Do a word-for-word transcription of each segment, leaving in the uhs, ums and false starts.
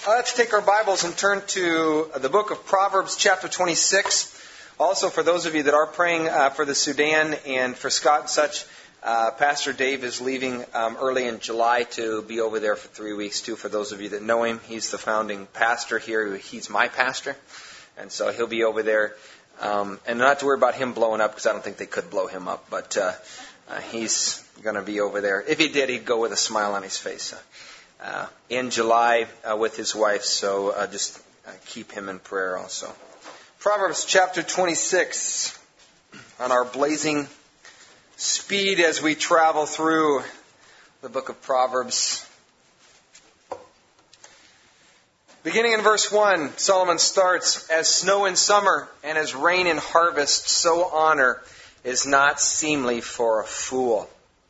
Uh, let's take our Bibles and turn to the book of Proverbs, chapter twenty-six. Also, for those of you that are praying uh, for the Sudan and for Scott and such, uh, Pastor Dave is leaving um, early in July to be over there for three weeks, too. For those of you that know him, he's the founding pastor here. He's my pastor, and so he'll be over there. Um, and not to worry about him blowing up, because I don't think they could blow him up, but uh, uh, he's going to be over there. If he did, he'd go with a smile on his face. Uh, in July uh, with his wife, so uh, just uh, keep him in prayer also. Proverbs chapter twenty-six, on our blazing speed as we travel through the book of Proverbs. Beginning in verse one, Solomon starts, "As snow in summer and as rain in harvest, so honor is not seemly for a fool."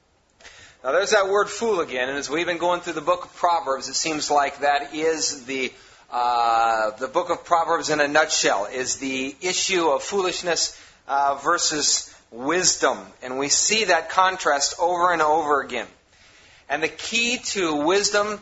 Now there's that word fool again, and as we've been going through the book of Proverbs, it seems like that is the uh, the book of Proverbs in a nutshell, is the issue of foolishness uh, versus wisdom. And we see that contrast over and over again. And the key to wisdom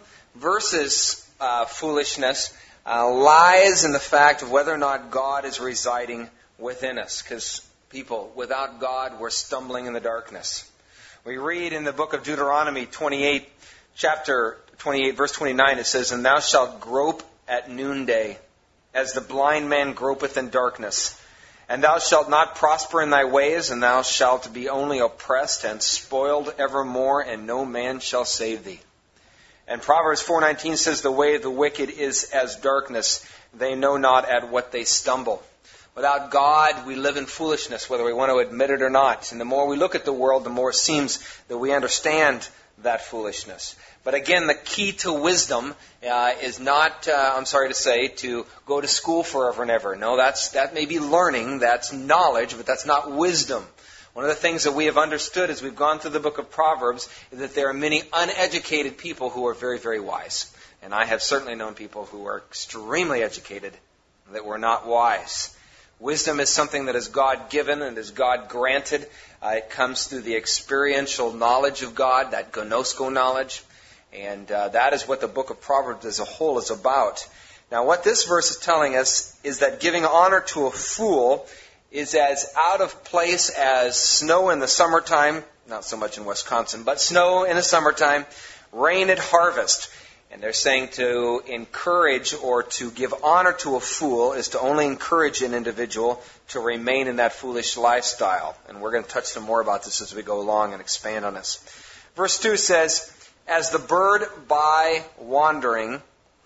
versus uh, foolishness uh, lies in the fact of whether or not God is residing within us. Because people, without God, we're stumbling in the darkness. We read in the book of Deuteronomy twenty-eight, chapter twenty-eight, verse twenty-nine, it says, "And thou shalt grope at noonday, as the blind man gropeth in darkness. And thou shalt not prosper in thy ways, and thou shalt be only oppressed and spoiled evermore, and no man shall save thee." And Proverbs four nineteen says, "The way of the wicked is as darkness. They know not at what they stumble." Without God, we live in foolishness, whether we want to admit it or not. And the more we look at the world, the more it seems that we understand that foolishness. But again, the key to wisdom uh, is not, uh, I'm sorry to say, to go to school forever and ever. No, that's that may be learning, that's knowledge, but that's not wisdom. One of the things that we have understood as we've gone through the book of Proverbs is that there are many uneducated people who are very, very wise. And I have certainly known people who are extremely educated that were not wise. Wisdom is something that is God-given and is God-granted. Uh, it comes through the experiential knowledge of God, that gnosko knowledge. And uh, that is what the book of Proverbs as a whole is about. Now, what this verse is telling us is that giving honor to a fool is as out of place as snow in the summertime, not so much in Wisconsin, but snow in the summertime, rain at harvest. And they're saying to encourage or to give honor to a fool is to only encourage an individual to remain in that foolish lifestyle. And we're going to touch some more about this as we go along and expand on this. Verse two says, "As the bird by wandering,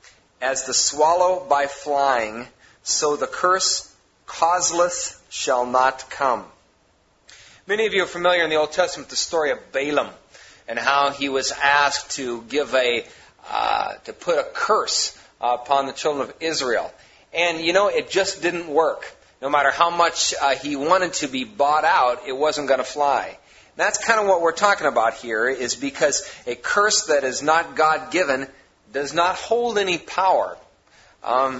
as the swallow by flying, so the curse causeless shall not come." Many of you are familiar in the Old Testament with the story of Balaam and how he was asked to give a Uh, to put a curse uh, upon the children of Israel. And, you know, it just didn't work. No matter how much uh, he wanted to be bought out, it wasn't going to fly. And that's kind of what we're talking about here, is because a curse that is not God-given does not hold any power. Um,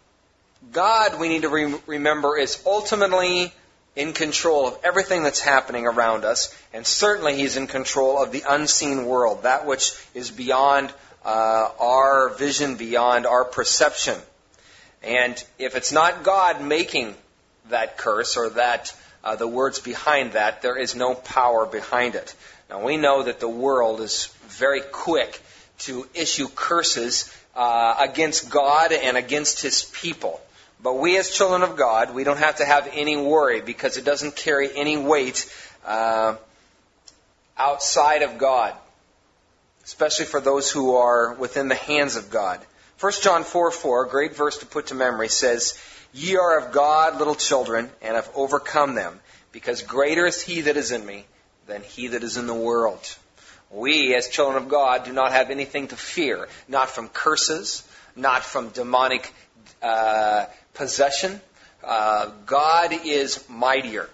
God, we need to re- remember, is ultimately in control of everything that's happening around us. And certainly He's in control of the unseen world, that which is beyond Uh, our vision, beyond our perception. And if it's not God making that curse or that uh, the words behind that, there is no power behind it. Now we know that the world is very quick to issue curses uh, against God and against His people. But we as children of God, we don't have to have any worry because it doesn't carry any weight uh, outside of God, especially for those who are within the hands of God. First John four four, a great verse to put to memory, says, "Ye are of God, little children, and have overcome them, because greater is He that is in me than he that is in the world." We, as children of God, do not have anything to fear, not from curses, not from demonic uh, possession. Uh, God is mightier,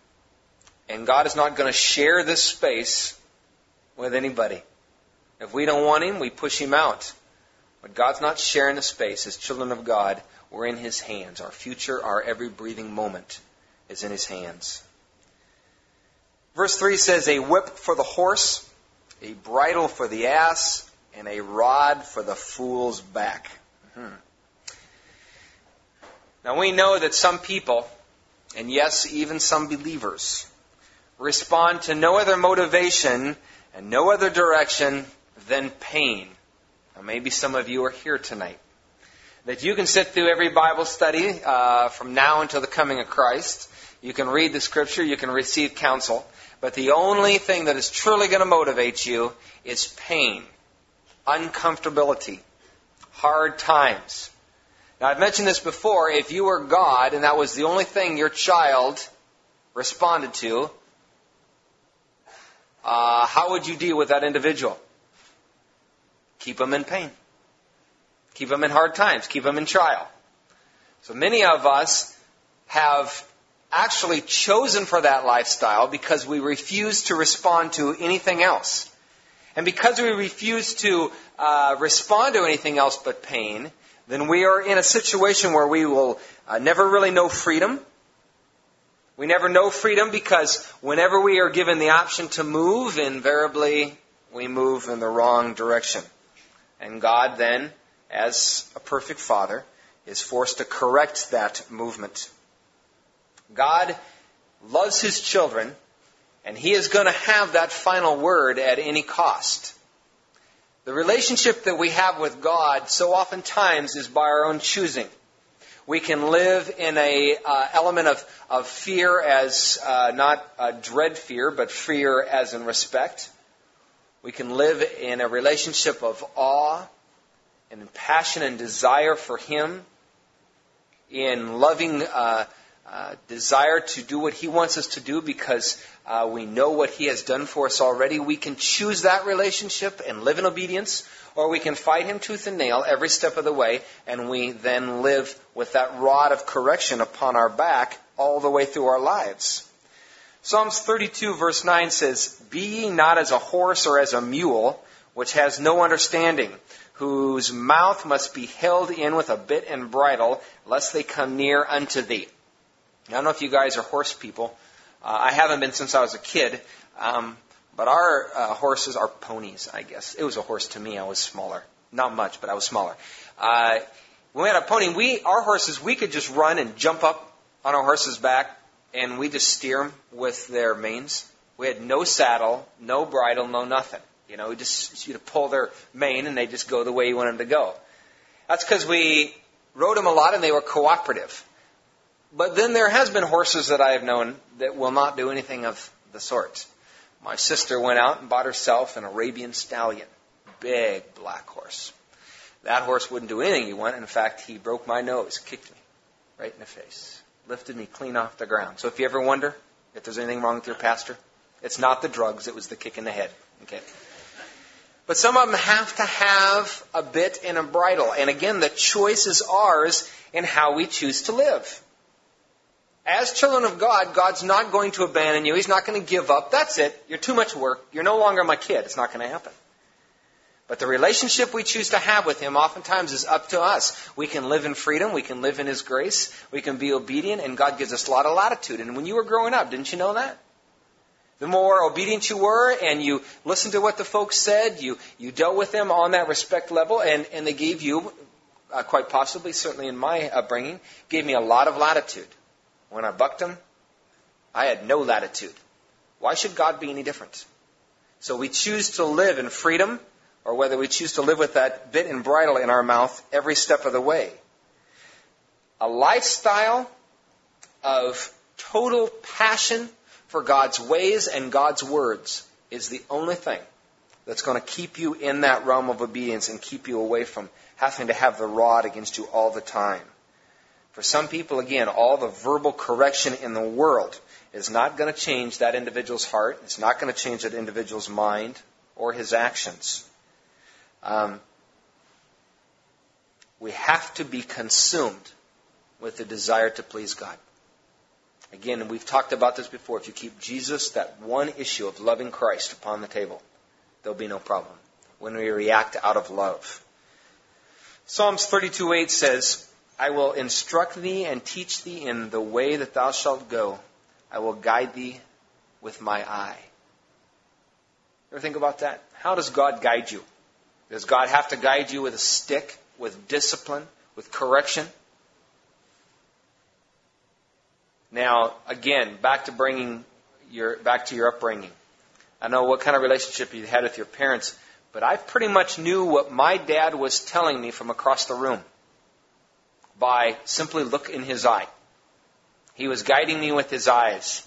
and God is not going to share this space with anybody. If we don't want Him, we push Him out. But God's not sharing the space. As children of God, we're in His hands. Our future, our every breathing moment is in His hands. Verse three says, "A whip for the horse, a bridle for the ass, and a rod for the fool's back." Mm-hmm. Now we know that some people, and yes, even some believers, respond to no other motivation and no other direction than pain. Now maybe some of you are here tonight. That you can sit through every Bible study uh, from now until the coming of Christ. You can read the Scripture, you can receive counsel. But the only thing that is truly going to motivate you is pain, uncomfortability, hard times. Now, I've mentioned this before. If you were God and that was the only thing your child responded to, uh, how would you deal with that individual? Keep them in pain. Keep them in hard times. Keep them in trial. So many of us have actually chosen for that lifestyle because we refuse to respond to anything else. And because we refuse to uh, respond to anything else but pain, then we are in a situation where we will uh, never really know freedom. We never know freedom because whenever we are given the option to move, invariably we move in the wrong direction. And God then, as a perfect Father, is forced to correct that movement. God loves His children, and He is going to have that final word at any cost. The relationship that we have with God so oftentimes is by our own choosing. We can live in a uh, element of, of fear as uh, not a dread fear, but fear as in respect. We can live in a relationship of awe and in passion and desire for Him, in loving uh, uh, desire to do what He wants us to do because uh, we know what He has done for us already. We can choose that relationship and live in obedience, or we can fight Him tooth and nail every step of the way, and we then live with that rod of correction upon our back all the way through our lives. Psalms thirty-two verse nine says, "Be ye not as a horse or as a mule, which has no understanding, whose mouth must be held in with a bit and bridle, lest they come near unto thee." I don't know if you guys are horse people. Uh, I haven't been since I was a kid. Um, but our uh, horses are ponies, I guess. It was a horse to me. I was smaller. Not much, but I was smaller. Uh, when we had a pony, we our horses, we could just run and jump up on our horse's back, and we just steer them with their manes. We had no saddle, no bridle, no nothing. You know, we just you pull their mane, and they just go the way you want them to go. That's because we rode them a lot, and they were cooperative. But then there has been horses that I have known that will not do anything of the sort. My sister went out and bought herself an Arabian stallion, big black horse. That horse wouldn't do anything you want. In fact, he broke my nose, kicked me right in the face, lifted me clean off the ground. So if you ever wonder if there's anything wrong with your pastor, it's not the drugs, it was the kick in the head. Okay. But some of them have to have a bit and a bridle. And again, the choice is ours in how we choose to live. As children of God, God's not going to abandon you. He's not going to give up. That's it. You're too much work. You're no longer my kid. It's not going to happen. But the relationship we choose to have with Him oftentimes is up to us. We can live in freedom. We can live in His grace. We can be obedient. And God gives us a lot of latitude. And when you were growing up, didn't you know that? The more obedient you were and you listened to what the folks said, you, you dealt with them on that respect level, and, and they gave you, uh, quite possibly, certainly in my upbringing, gave me a lot of latitude. When I bucked them, I had no latitude. Why should God be any different? So we choose to live in freedom, or whether we choose to live with that bit and bridle in our mouth every step of the way. A lifestyle of total passion for God's ways and God's words is the only thing that's going to keep you in that realm of obedience and keep you away from having to have the rod against you all the time. For some people, again, all the verbal correction in the world is not going to change that individual's heart. It's not going to change that individual's mind or his actions. Um, we have to be consumed with the desire to please God. Again, and we've talked about this before. If you keep Jesus, that one issue of loving Christ, upon the table, there'll be no problem when we react out of love. Psalms thirty-two eight says, "I will instruct thee and teach thee in the way that thou shalt go. I will guide thee with my eye." Ever think about that? How does God guide you? Does God have to guide you with a stick with discipline, with correction. Now, again, back to bringing your back to your upbringing. I know what kind of relationship you had with your parents, but I pretty much knew what my dad was telling me from across the room by simply look in his eye. He was guiding me with his eyes.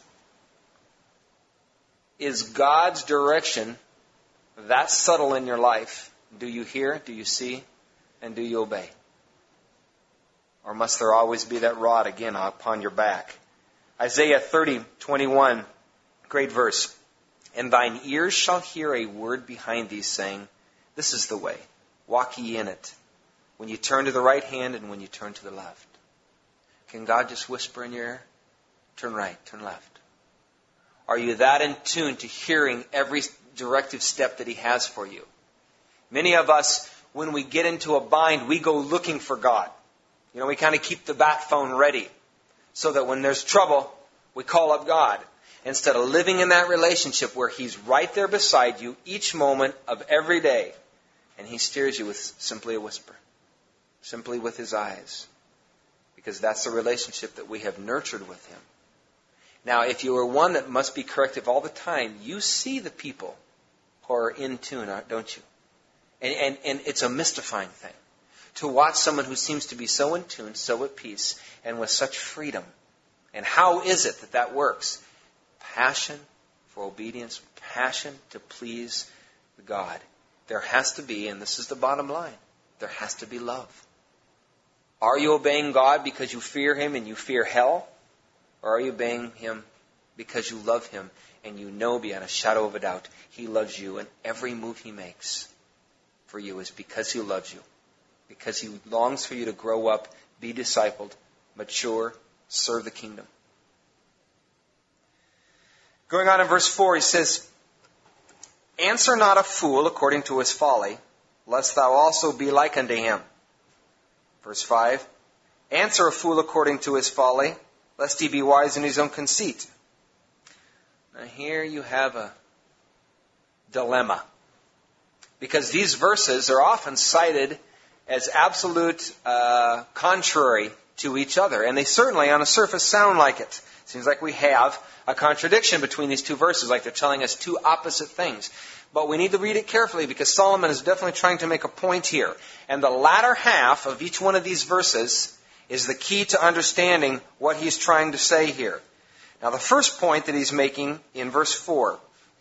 Is God's direction that subtle in your life? Do you hear? Do you see? And do you obey? Or must there always be that rod again upon your back? Isaiah thirty twenty-one, great verse. And thine ears shall hear a word behind thee, saying, This is the way, walk ye in it, when you turn to the right hand and when you turn to the left. Can God just whisper in your ear? Turn right, turn left. Are you that in tune to hearing every directive step that He has for you? Many of us, when we get into a bind, we go looking for God. You know, we kind of keep the bat phone ready so that when there's trouble, we call up God. Instead of living in that relationship where He's right there beside you each moment of every day, and He steers you with simply a whisper, simply with His eyes, because that's the relationship that we have nurtured with Him. Now, if you are one that must be corrective all the time, you see the people who are in tune, don't you? And, and, and it's a mystifying thing to watch someone who seems to be so in tune, so at peace, and with such freedom. And how is it that that works? Passion for obedience, passion to please God. There has to be, and this is the bottom line, there has to be love. Are you obeying God because you fear Him and you fear hell? Or are you obeying Him because you love Him and you know beyond a shadow of a doubt He loves you, and every move He makes for you is because He loves you, because He longs for you to grow up, be discipled, mature, serve the kingdom. Going on in verse four, he says, Answer not a fool according to his folly, lest thou also be like unto him. Verse five, Answer a fool according to his folly, lest he be wise in his own conceit. Now here you have a dilemma, because these verses are often cited as absolute uh, contrary to each other, and they certainly on the surface sound like it. Seems like we have a contradiction between these two verses, like they're telling us two opposite things. But we need to read it carefully, because Solomon is definitely trying to make a point here. And the latter half of each one of these verses is the key to understanding what he's trying to say here. Now, the first point that he's making in verse four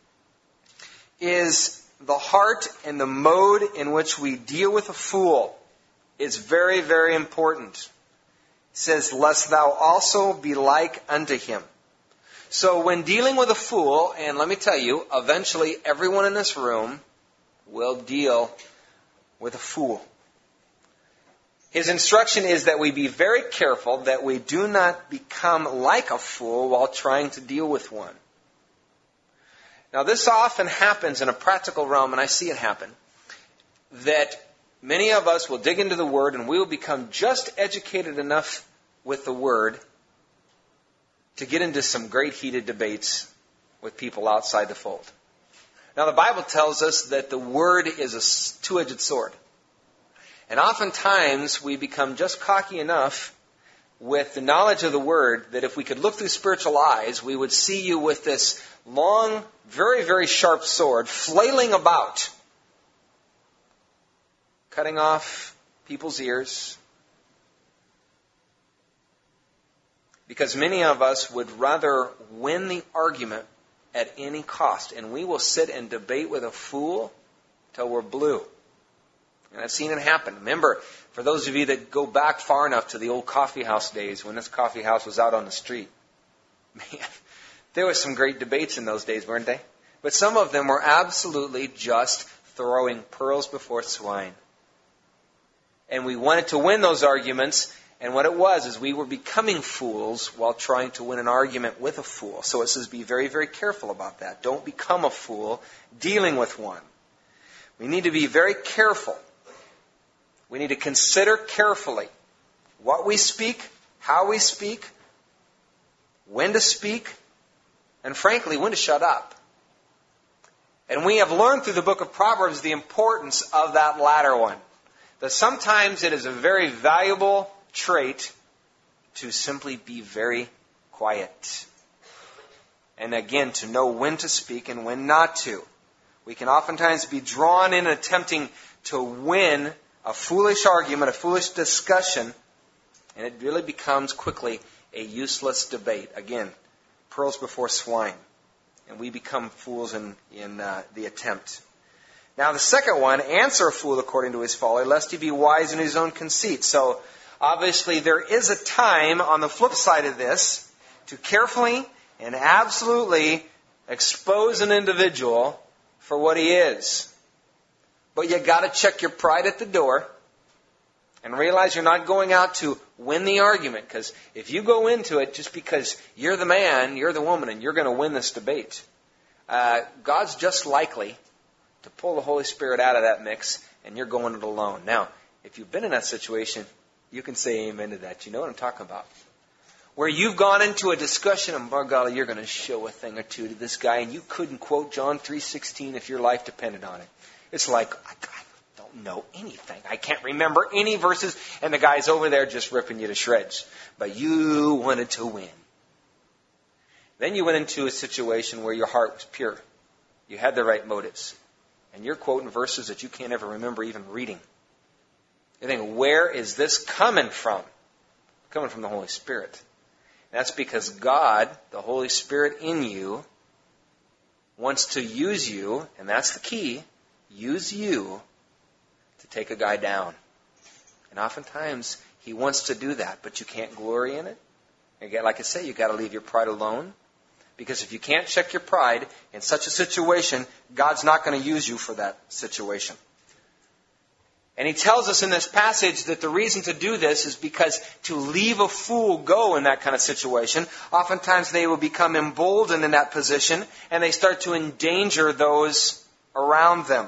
is the heart and the mode in which we deal with a fool is very, very important. It says, Lest thou also be like unto him. So when dealing with a fool, and let me tell you, eventually everyone in this room will deal with a fool. His instruction is that we be very careful that we do not become like a fool while trying to deal with one. Now, this often happens in a practical realm, and I see it happen, that many of us will dig into the Word and we will become just educated enough with the Word to get into some great heated debates with people outside the fold. Now, the Bible tells us that the Word is a two-edged sword. And oftentimes we become just cocky enough with the knowledge of the Word that if we could look through spiritual eyes, we would see you with this long, very, very sharp sword flailing about, cutting off people's ears. Because many of us would rather win the argument at any cost. And we will sit and debate with a fool till we're blue. And I've seen it happen. Remember, for those of you that go back far enough to the old coffee house days, when this coffee house was out on the street, man, there were some great debates in those days, weren't they? But some of them were absolutely just throwing pearls before swine. And we wanted to win those arguments, and what it was is we were becoming fools while trying to win an argument with a fool. So it says be very, very careful about that. Don't become a fool dealing with one. We need to be very careful. We need to consider carefully what we speak, how we speak, when to speak, and frankly, when to shut up. And we have learned through the book of Proverbs the importance of that latter one. that sometimes it is a very valuable trait to simply be very quiet. And again, to know when to speak and when not to. We can oftentimes be drawn in attempting to win a foolish argument, a foolish discussion, and it really becomes quickly a useless debate. Again, pearls before swine. And we become fools in, in uh, the attempt. Now the second one, answer a fool according to his folly, lest he be wise in his own conceit. So obviously there is a time on the flip side of this to carefully and absolutely expose an individual for what he is. But you got to check your pride at the door and realize you're not going out to win the argument. Because if you go into it just because you're the man, you're the woman, and you're going to win this debate, uh, God's just likely to pull the Holy Spirit out of that mix, and you're going it alone. Now, if you've been in that situation, you can say amen to that. You know what I'm talking about. Where you've gone into a discussion, and by golly, you're going to show a thing or two to this guy, and you couldn't quote John three sixteen if your life depended on it. It's like, I, I don't know anything. I can't remember any verses, and the guy's over there just ripping you to shreds. But you wanted to win. Then you went into a situation where your heart was pure. You had the right motives. And you're quoting verses that you can't ever remember even reading. You think, where is this coming from? Coming from the Holy Spirit. And that's because God, the Holy Spirit in you, wants to use you, and that's the key, use you to take a guy down. And oftentimes, He wants to do that, but you can't glory in it. Again, like I say, you've got to leave your pride alone. Because if you can't check your pride in such a situation, God's not going to use you for that situation. And He tells us in this passage that the reason to do this is because to leave a fool go in that kind of situation, oftentimes they will become emboldened in that position and they start to endanger those around them.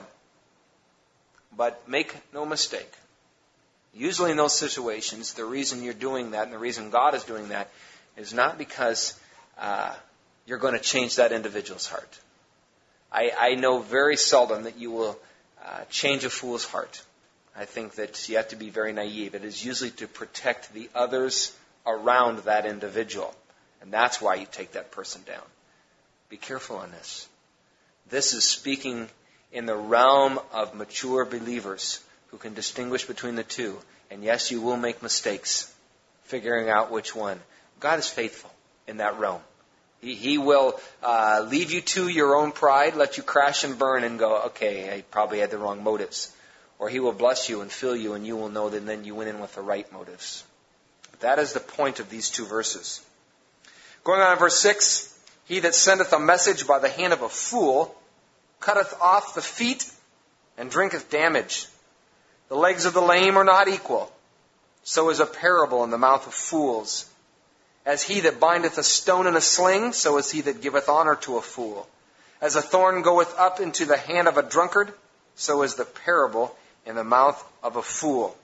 But make no mistake. Usually in those situations, the reason you're doing that and the reason God is doing that is not because uh, you're going to change that individual's heart. I, I know very seldom that you will uh, change a fool's heart. I think that you have to be very naive. It is usually to protect the others around that individual. And that's why you take that person down. Be careful on this. This is speaking in the realm of mature believers who can distinguish between the two. And yes, you will make mistakes figuring out which one. God is faithful in that realm. He, he will uh, leave you to your own pride, let you crash and burn and go, okay, I probably had the wrong motives. Or He will bless you and fill you and you will know that then you went in with the right motives. But that is the point of these two verses. Going on in verse six, He that sendeth a message by the hand of a fool cutteth off the feet and drinketh damage. The legs of the lame are not equal. So is a parable in the mouth of fools. As he that bindeth a stone in a sling, so is he that giveth honor to a fool. As a thorn goeth up into the hand of a drunkard, so is the parable in the mouth of a fool.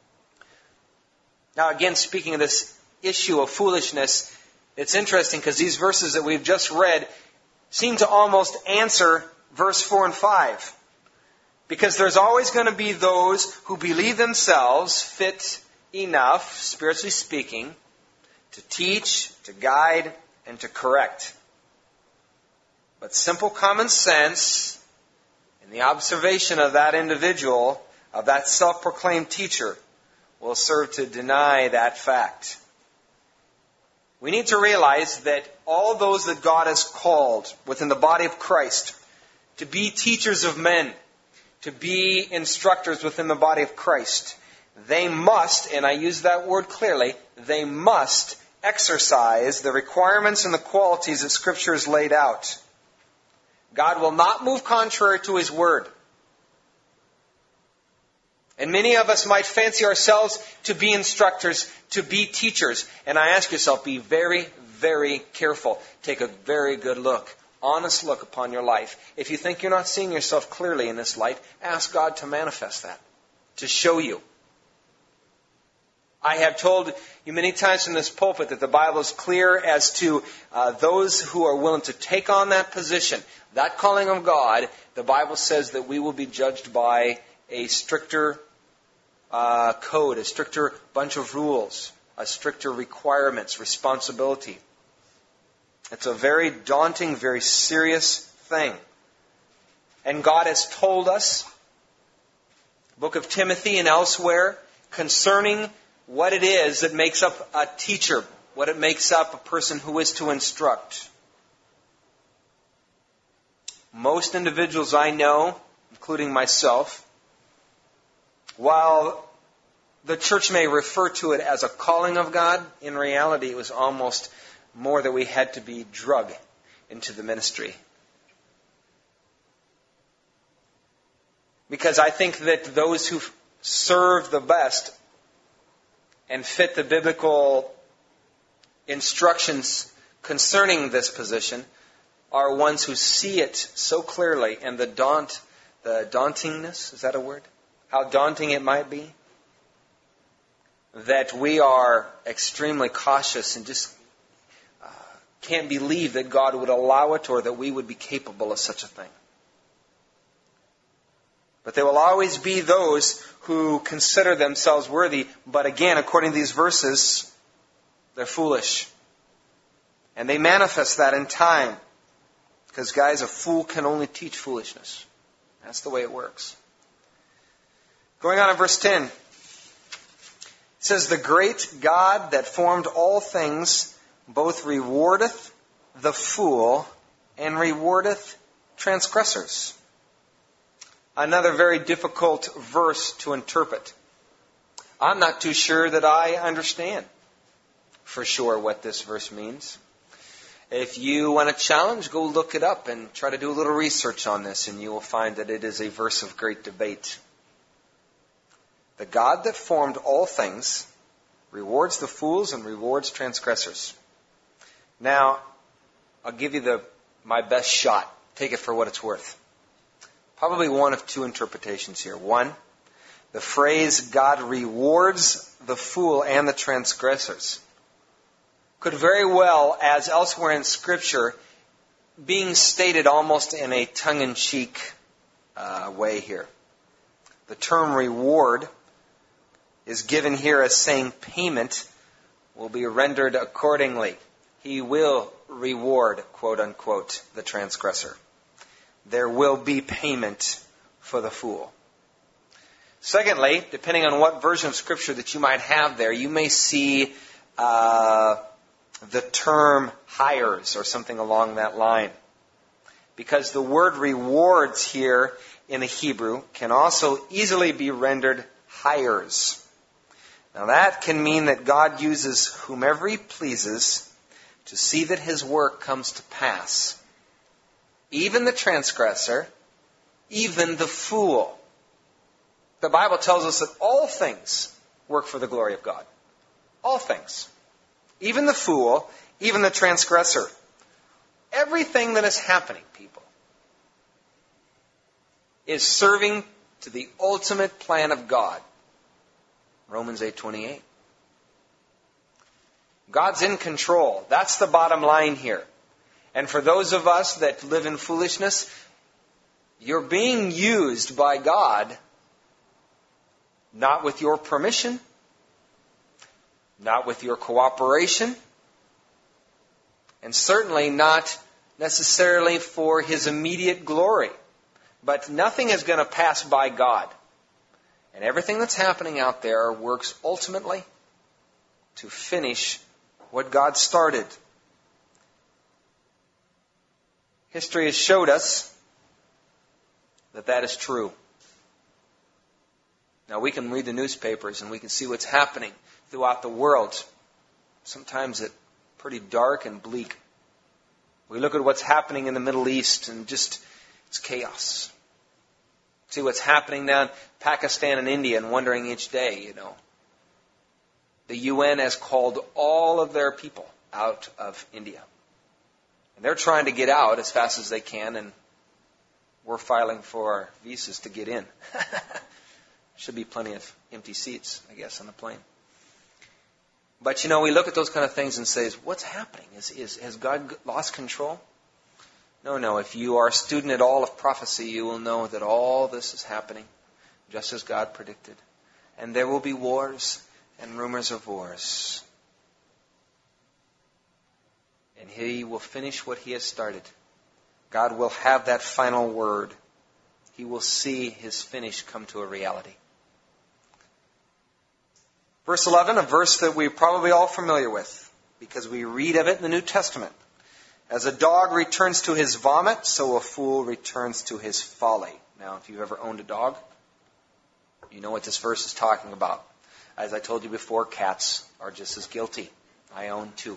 Now again, speaking of this issue of foolishness, it's interesting because these verses that we've just read seem to almost answer verse four and five. Because there's always going to be those who believe themselves fit enough, spiritually speaking, to teach, to guide, and to correct. But simple common sense and the observation of that individual, of that self-proclaimed teacher, will serve to deny that fact. We need to realize that all those that God has called within the body of Christ to be teachers of men, to be instructors within the body of Christ, they must, and I use that word clearly, they must exercise the requirements and the qualities that Scripture has laid out. God will not move contrary to His Word. And many of us might fancy ourselves to be instructors, to be teachers. And I ask yourself, be very, very careful. Take a very good look, honest look upon your life. If you think you're not seeing yourself clearly in this light, ask God to manifest that, to show you. I have told you many times from this pulpit that the Bible is clear as to uh, those who are willing to take on that position, that calling of God. The Bible says that we will be judged by a stricter uh, code, a stricter bunch of rules, a stricter requirements, responsibility. It's a very daunting, very serious thing. And God has told us, Book of Timothy and elsewhere, concerning what it is that makes up a teacher, what it makes up a person who is to instruct. Most individuals I know, including myself, while the church may refer to it as a calling of God, in reality it was almost more that we had to be drug into the ministry. Because I think that those who serve the best and fit the biblical instructions concerning this position are ones who see it so clearly, and the daunt, the dauntingness, is that a word? How daunting it might be, that we are extremely cautious and just uh, can't believe that God would allow it or that we would be capable of such a thing. But there will always be those who consider themselves worthy, but again, according to these verses, they're foolish. And they manifest that in time. Because, guys, a fool can only teach foolishness. That's the way it works. Going on in verse ten. It says, "The great God that formed all things both rewardeth the fool and rewardeth transgressors." Another very difficult verse to interpret. I'm not too sure that I understand for sure what this verse means. If you want a challenge, go look it up and try to do a little research on this, and you will find that it is a verse of great debate. The God that formed all things rewards the fools and rewards transgressors. Now, I'll give you the my best shot. Take it for what it's worth. Probably one of two interpretations here. One, the phrase God rewards the fool and the transgressors could very well, as elsewhere in Scripture, being stated almost in a tongue-in-cheek uh, way here. The term reward is given here as saying payment will be rendered accordingly. He will reward, quote unquote, the transgressor. There will be payment for the fool. Secondly, depending on what version of Scripture that you might have there, you may see uh, the term hires or something along that line. Because the word rewards here in the Hebrew can also easily be rendered hires. Now that can mean that God uses whomever He pleases to see that His work comes to pass. Even the transgressor, even the fool. The Bible tells us that all things work for the glory of God. All things. Even the fool, even the transgressor. Everything that is happening, people, is serving to the ultimate plan of God. Romans eight twenty-eight. God's in control. That's the bottom line here. And for those of us that live in foolishness, you're being used by God, not with your permission, not with your cooperation, and certainly not necessarily for His immediate glory. But nothing is going to pass by God. And everything that's happening out there works ultimately to finish what God started. History has showed us that that is true. Now we can read the newspapers and we can see what's happening throughout the world. Sometimes it's pretty dark and bleak. We look at what's happening in the Middle East and just, it's chaos. See what's happening down in Pakistan and India and wondering each day, you know. The U N has called all of their people out of India. And they're trying to get out as fast as they can, and we're filing for our visas to get in. Should be plenty of empty seats, I guess, on the plane. But, you know, we look at those kind of things and say, what's happening? Is, is, has God lost control? No, no. If you are a student at all of prophecy, you will know that all this is happening just as God predicted. and there will be wars and rumors of wars. And He will finish what He has started. God will have that final word. He will see His finish come to a reality. Verse eleven, a verse that we're probably all familiar with, because we read of it in the New Testament. As a dog returns to his vomit, so a fool returns to his folly. Now, if you've ever owned a dog, you know what this verse is talking about. As I told you before, cats are just as guilty. I own two.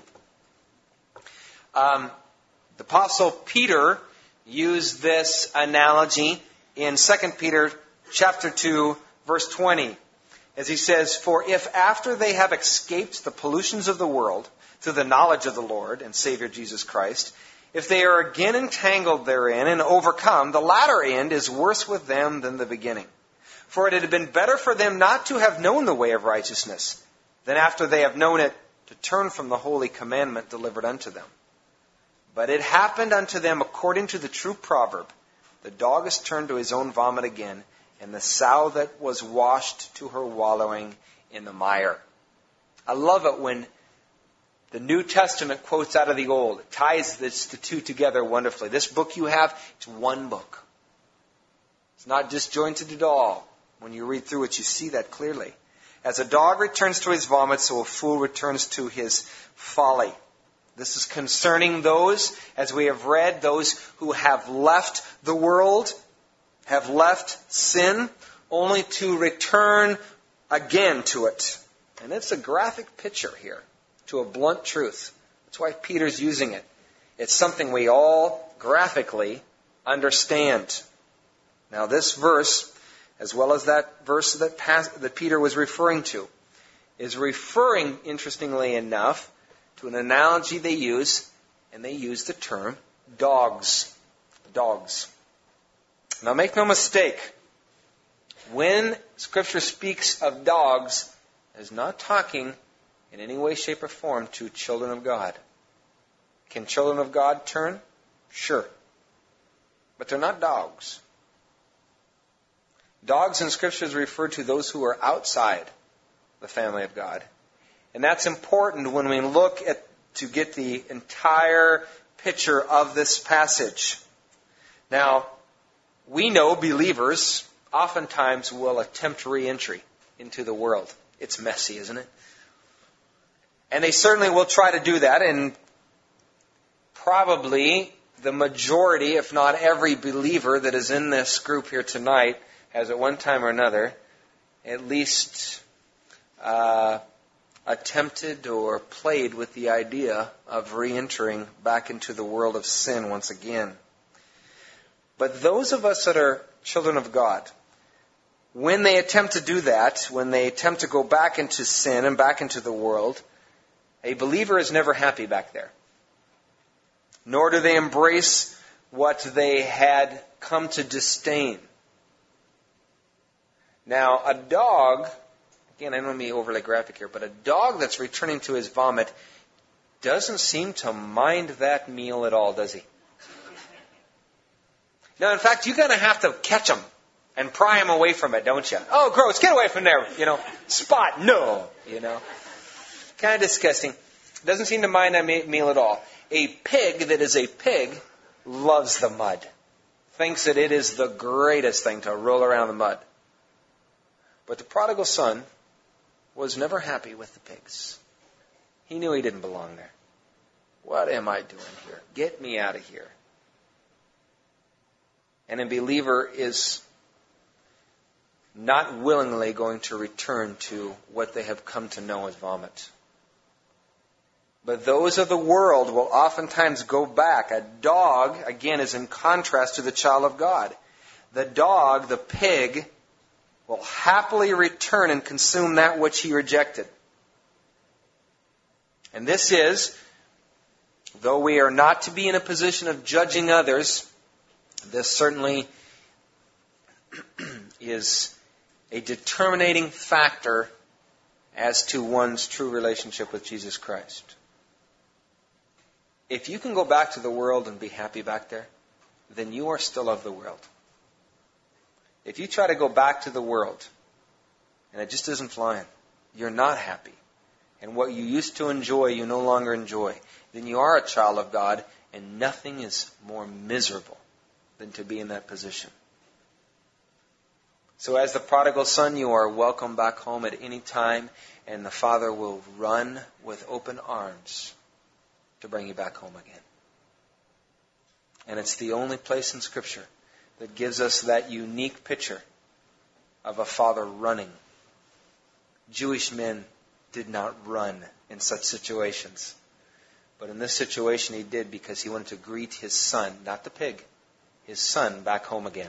Um, the Apostle Peter used this analogy in Second Peter chapter two, verse twenty, as he says, "For if after they have escaped the pollutions of the world through the knowledge of the Lord and Savior Jesus Christ, if they are again entangled therein and overcome, the latter end is worse with them than the beginning. For it had been better for them not to have known the way of righteousness, than after they have known it, to turn from the holy commandment delivered unto them. But it happened unto them according to the true proverb, the dog is turned to his own vomit again, and the sow that was washed to her wallowing in the mire." I love it when the New Testament quotes out of the Old. It ties this, the two together wonderfully. This book you have, it's one book. It's not disjointed at all. When you read through it, you see that clearly. As a dog returns to his vomit, so a fool returns to his folly. This is concerning those, as we have read, those who have left the world, have left sin, only to return again to it. And it's a graphic picture here, to a blunt truth. That's why Peter's using it. It's something we all graphically understand. Now this verse, as well as that verse that, Pas- that Peter was referring to, is referring, interestingly enough, to an analogy they use, and they use the term dogs. Dogs. Now make no mistake, when Scripture speaks of dogs, it is not talking in any way, shape, or form to children of God. Can children of God turn? Sure. But they're not dogs. Dogs in Scripture is referred to those who are outside the family of God. And that's important when we look at to get the entire picture of this passage. Now, we know believers oftentimes will attempt re-entry into the world. It's messy, isn't it? And they certainly will try to do that, and probably the majority, if not every believer that is in this group here tonight has at one time or another at least uh, attempted or played with the idea of re-entering back into the world of sin once again. But those of us that are children of God, when they attempt to do that, when they attempt to go back into sin and back into the world, a believer is never happy back there. Nor do they embrace what they had come to disdain. Now, a dog, again, I don't want to be overly graphic here, but a dog that's returning to his vomit doesn't seem to mind that meal at all, does he? Now, in fact, you're going to have to catch him and pry him away from it, don't you? Oh, gross, get away from there, you know. Spot, no, you know. Kind of disgusting. Doesn't seem to mind that meal at all. A pig that is a pig loves the mud. Thinks that it is the greatest thing to roll around in the mud. But the prodigal son was never happy with the pigs. He knew he didn't belong there. What am I doing here? Get me out of here. And a believer is not willingly going to return to what they have come to know as vomit. But those of the world will oftentimes go back. A dog, again, is in contrast to the child of God. The dog, the pig, will happily return and consume that which he rejected. And this is, though we are not to be in a position of judging others, this certainly is a determining factor as to one's true relationship with Jesus Christ. If you can go back to the world and be happy back there, then you are still of the world. If you try to go back to the world and it just isn't flying. You're not happy. And what you used to enjoy, you no longer enjoy. Then you are a child of God, and nothing is more miserable than to be in that position. So as the prodigal son, you are welcome back home at any time, and the Father will run with open arms to bring you back home again. And it's the only place in Scripture that gives us that unique picture of a father running. Jewish men did not run in such situations. But in this situation he did, because he wanted to greet his son, not the pig, his son back home again.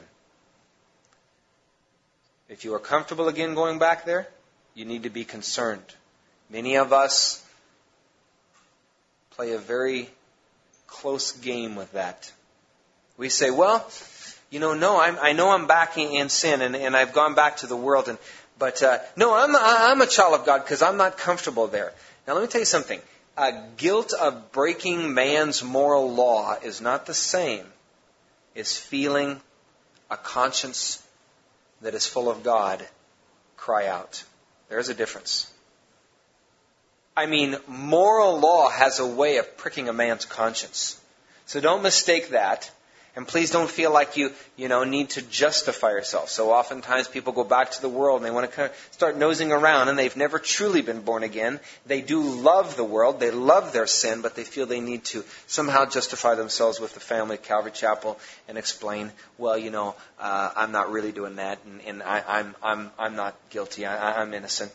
If you are comfortable again going back there, you need to be concerned. Many of us play a very close game with that. We say, well, you know, no, I'm, I know I'm back in, in sin, and, and I've gone back to the world, and but uh, no, I'm, I'm a child of God because I'm not comfortable there. Now let me tell you something. Uh, guilt of breaking man's moral law is not the same as feeling a conscience that is full of God cry out. There's a difference. I mean, moral law has a way of pricking a man's conscience. So don't mistake that. And please don't feel like you, you know, need to justify yourself. So oftentimes people go back to the world and they want to kind of start nosing around, and they've never truly been born again. They do love the world. They love their sin, but they feel they need to somehow justify themselves with the family at Calvary Chapel and explain, well, you know, uh, I'm not really doing that, and, and I, I'm, I'm, I'm not guilty. I, I'm innocent.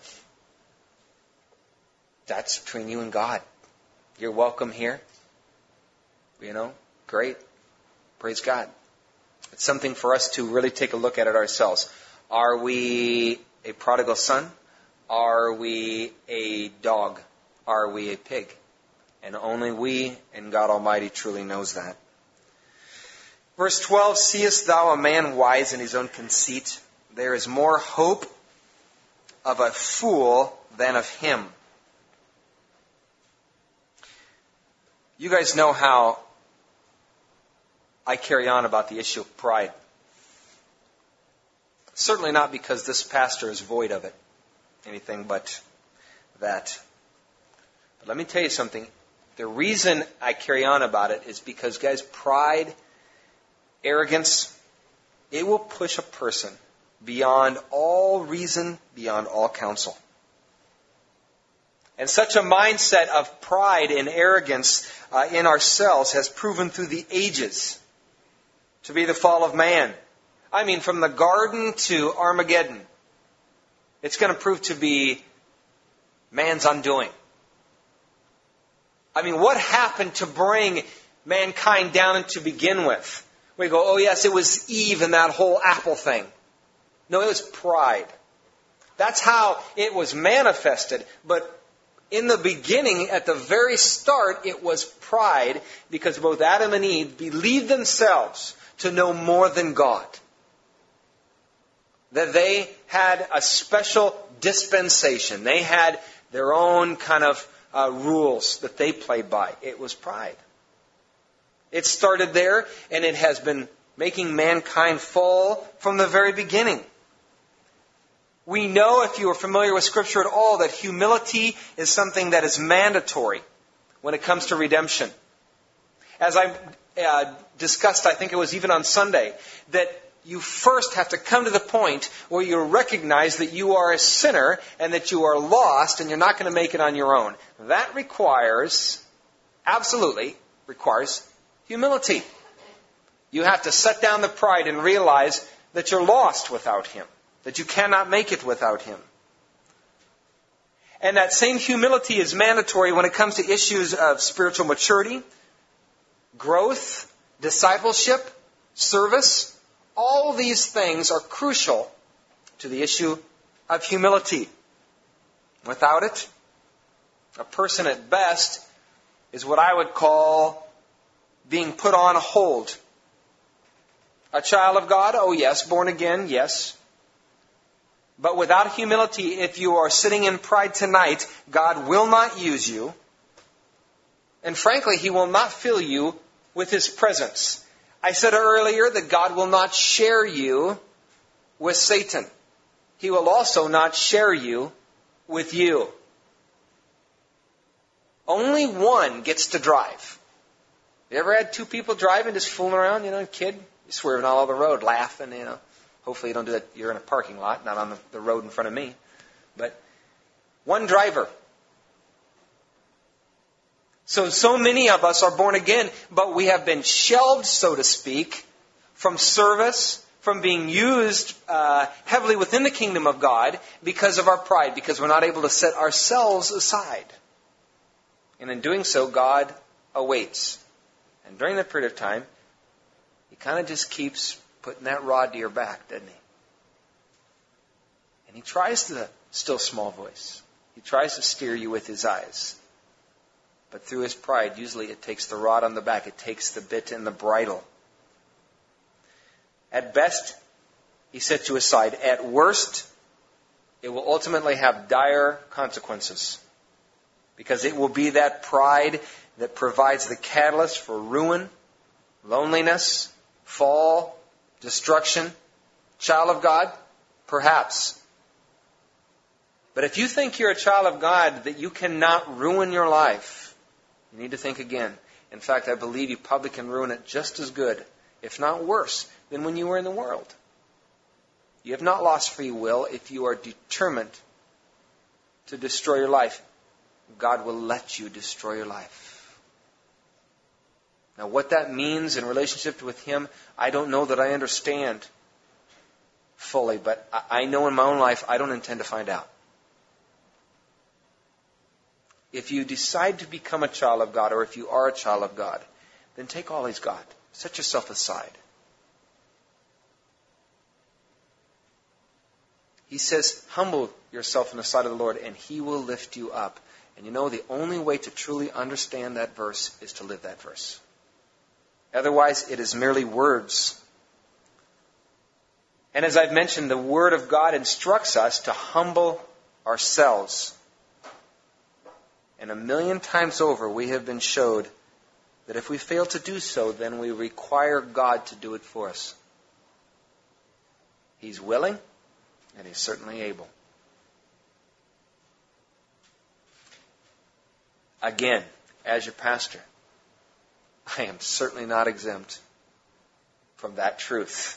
That's between you and God. You're welcome here. You know, great. Praise God. It's something for us to really take a look at it ourselves. Are we a prodigal son? Are we a dog? Are we a pig? And only we and God Almighty truly knows that. Verse twelve, seest thou a man wise in his own conceit? There is more hope of a fool than of him. You guys know how I carry on about the issue of pride. Certainly not because this pastor is void of it. Anything but that. But let me tell you something. The reason I carry on about it is because, guys, pride, arrogance, it will push a person beyond all reason, beyond all counsel. And such a mindset of pride and arrogance uh, in ourselves has proven through the ages to be the fall of man. I mean, from the garden to Armageddon, it's going to prove to be man's undoing. I mean, what happened to bring mankind down to begin with? We go, oh yes, it was Eve and that whole apple thing. No, it was pride. That's how it was manifested. But in the beginning, at the very start, it was pride, because both Adam and Eve believed themselves to know more than God. That they had a special dispensation. They had their own kind of uh, rules that they played by. It was pride. It started there, and it has been making mankind fall from the very beginning. We know, if you are familiar with Scripture at all, that humility is something that is mandatory when it comes to redemption. As I uh, discussed, I think it was even on Sunday, that you first have to come to the point where you recognize that you are a sinner and that you are lost and you're not going to make it on your own. That requires, absolutely requires, humility. You have to set down the pride and realize that you're lost without Him, that you cannot make it without Him. And that same humility is mandatory when it comes to issues of spiritual maturity, growth, discipleship, service. All these things are crucial to the issue of humility. Without it, a person at best is what I would call being put on hold. A child of God, oh yes, born again, yes. But without humility, if you are sitting in pride tonight, God will not use you. And frankly, He will not fill you with His presence. I said earlier that God will not share you with Satan. he will also not share you with you. Only one gets to drive. You ever had two people driving, just fooling around, you know, a kid? You're swerving all over the road, laughing, you know. Hopefully you don't do that. You're in a parking lot, not on the, the road in front of me. But one driver. So, so many of us are born again, but we have been shelved, so to speak, from service, from being used uh, heavily within the kingdom of God because of our pride, because we're not able to set ourselves aside. And in doing so, God awaits. And during that period of time, He kind of just keeps putting that rod to your back, doesn't He? And He tries to still small voice. He tries to steer you with His eyes. But through His pride, usually it takes the rod on the back. It takes the bit and the bridle. At best, He sets you aside. At worst, it will ultimately have dire consequences. Because it will be that pride that provides the catalyst for ruin, loneliness, fall, destruction. Child of God? Perhaps. But if you think you're a child of God, that you cannot ruin your life, you need to think again. In fact, I believe you probably can ruin it just as good, if not worse, than when you were in the world. You have not lost free will if you are determined to destroy your life. God will let you destroy your life. Now, what that means in relationship with Him, I don't know that I understand fully, but I know in my own life I don't intend to find out. If you decide to become a child of God, or if you are a child of God, then take all He's got. Set yourself aside. He says, humble yourself in the sight of the Lord, and He will lift you up. And you know, the only way to truly understand that verse is to live that verse. Otherwise, it is merely words. And as I've mentioned, the Word of God instructs us to humble ourselves. And a million times over, we have been showed that if we fail to do so, then we require God to do it for us. He's willing, and He's certainly able. Again, as your pastor, I am certainly not exempt from that truth.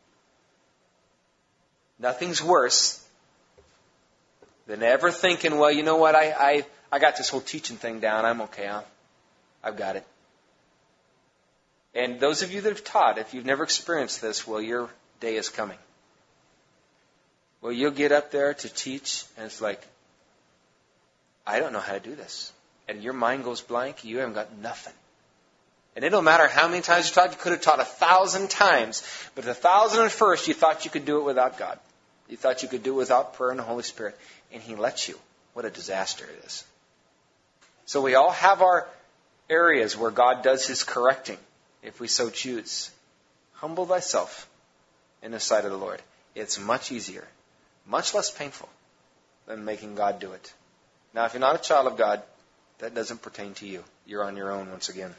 Nothing's worse than ever thinking, well, you know what, I, I, I got this whole teaching thing down. I'm okay. I'm, I've got it. And those of you that have taught, if you've never experienced this, well, your day is coming. Well, you'll get up there to teach, and it's like, I don't know how to do this. And your mind goes blank, you haven't got nothing. And it don't matter how many times you taught, you could have taught a thousand times, but the thousand and first you thought you could do it without God. You thought you could do it without prayer and the Holy Spirit. And He lets you. What a disaster it is. So we all have our areas where God does His correcting, if we so choose. Humble thyself in the sight of the Lord. It's much easier, much less painful than making God do it. Now, if you're not a child of God, that doesn't pertain to you. You're on your own once again.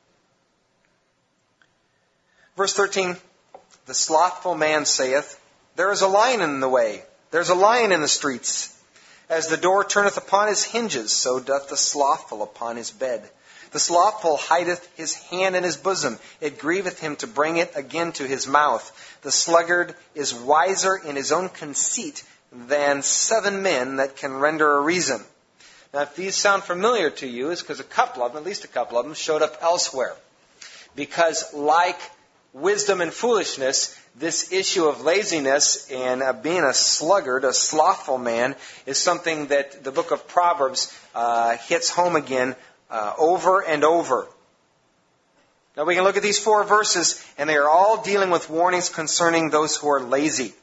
Verse thirteen, the slothful man saith, there is a lion in the way, there's a lion in the streets. As the door turneth upon his hinges, so doth the slothful upon his bed. The slothful hideth his hand in his bosom. It grieveth him to bring it again to his mouth. The sluggard is wiser in his own conceit than seven men that can render a reason. Now, if these sound familiar to you, it's because a couple of them, at least a couple of them, showed up elsewhere. Because like wisdom and foolishness, this issue of laziness and uh, being a sluggard, a slothful man, is something that the book of Proverbs uh, hits home again uh, over and over. Now, we can look at these four verses, and they are all dealing with warnings concerning those who are lazy.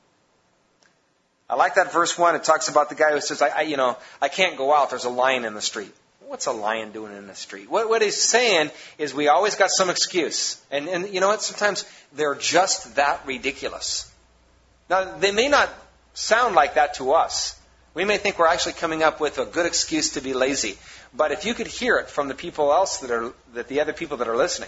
I like that verse one. It talks about the guy who says, I, I, you know, I can't go out. There's a lion in the street. What's a lion doing in the street? What, what he's saying is we always got some excuse. And, and you know what? Sometimes they're just that ridiculous. Now, they may not sound like that to us. We may think we're actually coming up with a good excuse to be lazy. But if you could hear it from the people else that are, that the other people that are listening,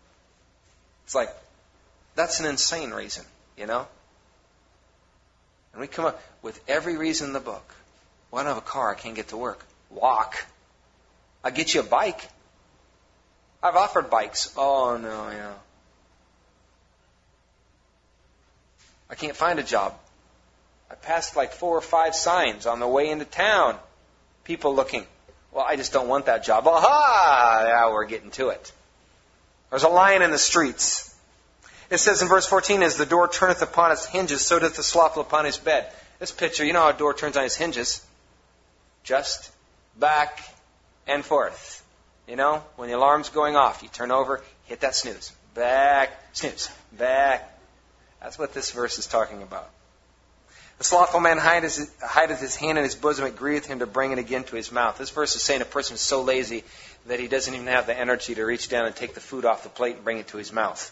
it's like, that's an insane reason, you know? And we come up with every reason in the book. Well, I don't have a car. I can't get to work. Walk. I'll get you a bike. I've offered bikes. Oh, no, yeah. I can't find a job. I passed like four or five signs on the way into town. People looking. Well, I just don't want that job. Aha! Now we're getting to it. There's a lion in the streets. It says in verse fourteen, as the door turneth upon its hinges, so doth the slothful upon his bed. This picture, you know how a door turns on its hinges. Just back and forth. You know, when the alarm's going off, you turn over, hit that snooze. Back, snooze, back. That's what this verse is talking about. The slothful man hideth his, hideth his hand in his bosom, it grieveth him to bring it again to his mouth. This verse is saying a person is so lazy that he doesn't even have the energy to reach down and take the food off the plate and bring it to his mouth.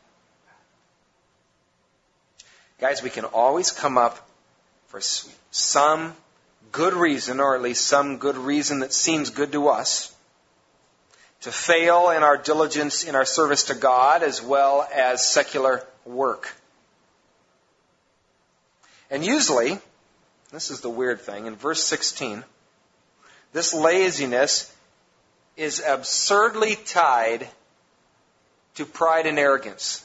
Guys, we can always come up for some good reason, or at least some good reason that seems good to us, to fail in our diligence in our service to God as well as secular work. And usually, this is the weird thing, in verse sixteen, this laziness is absurdly tied to pride and arrogance.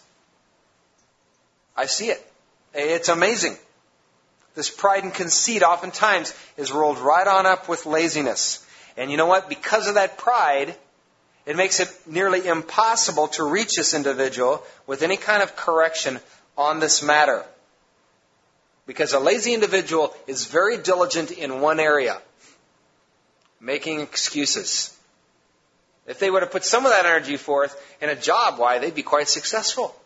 I see it. It's amazing. This pride and conceit oftentimes is rolled right on up with laziness. And you know what? Because of that pride, it makes it nearly impossible to reach this individual with any kind of correction on this matter. Because a lazy individual is very diligent in one area, making excuses. If they were to put some of that energy forth in a job, why, they'd be quite successful.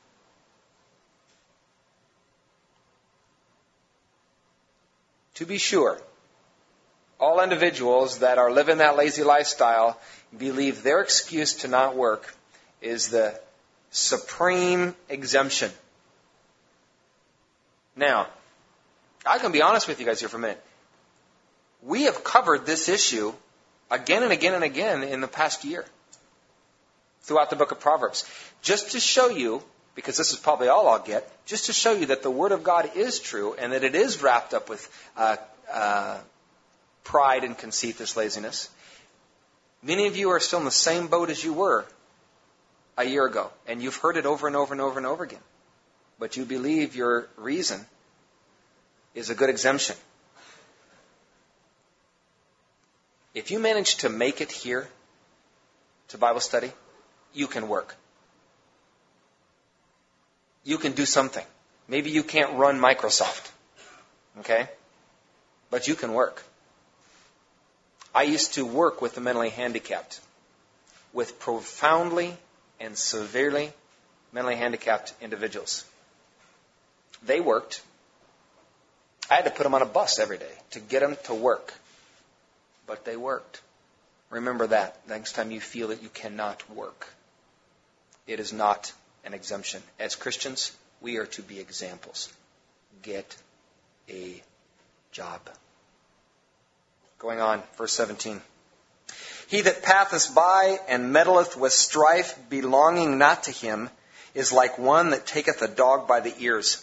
To be sure, all individuals that are living that lazy lifestyle believe their excuse to not work is the supreme exemption. Now, I can be honest with you guys here for a minute. We have covered this issue again and again and again in the past year throughout the book of Proverbs. Just to show you, because this is probably all I'll get, just to show you that the Word of God is true and that it is wrapped up with uh, uh, pride and conceit, this laziness. Many of you are still in the same boat as you were a year ago, and you've heard it over and over and over and over again. But you believe your reason is a good exemption. If you manage to make it here to Bible study, you can work. You can do something. Maybe you can't run Microsoft. Okay? But you can work. I used to work with the mentally handicapped, with profoundly and severely mentally handicapped individuals. They worked. I had to put them on a bus every day to get them to work. But they worked. Remember that next time you feel that you cannot work. It is not an exemption. As Christians, we are to be examples. Get a job. Going on, verse seventeen. He that passeth by and meddleth with strife belonging not to him is like one that taketh a dog by the ears.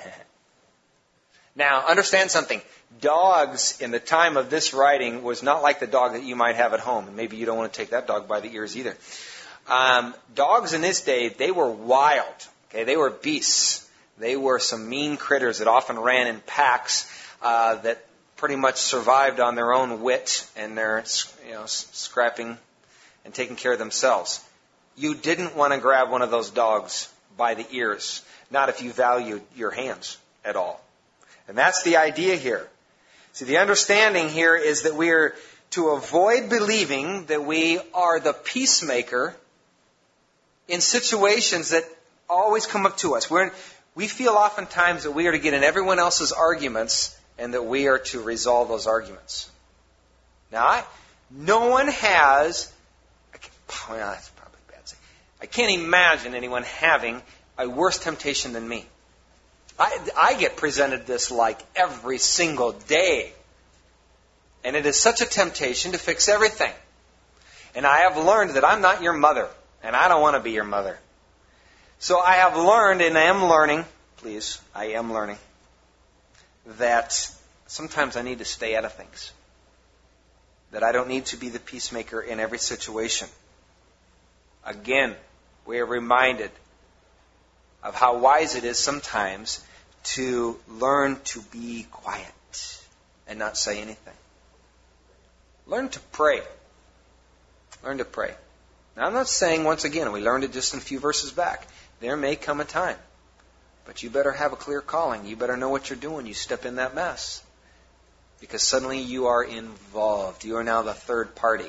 Now, understand something. Dogs in the time of this writing was not like the dog that you might have at home. And maybe you don't want to take that dog by the ears either. Um, dogs in this day, they were wild. Okay, they were beasts. They were some mean critters that often ran in packs uh, that pretty much survived on their own wit and their, you know, scrapping and taking care of themselves. You didn't want to grab one of those dogs by the ears, not if you valued your hands at all. And that's the idea here. See, the understanding here is that we are to avoid believing that we are the peacemaker in situations that always come up to us. We're in, we feel oftentimes that we are to get in everyone else's arguments and that we are to resolve those arguments. Now, I, no one has, I can, well, that's probably a bad thing. I can't imagine anyone having a worse temptation than me. I, I get presented this like every single day. And it is such a temptation to fix everything. And I have learned that I'm not your mother. And I don't want to be your mother. So I have learned and I am learning, please, I am learning, that sometimes I need to stay out of things. That I don't need to be the peacemaker in every situation. Again, we are reminded of how wise it is sometimes to learn to be quiet and not say anything. Learn to pray. Learn to pray. Now, I'm not saying, once again, we learned it just in a few verses back. There may come a time. But you better have a clear calling. You better know what you're doing. You step in that mess. Because suddenly you are involved. You are now the third party.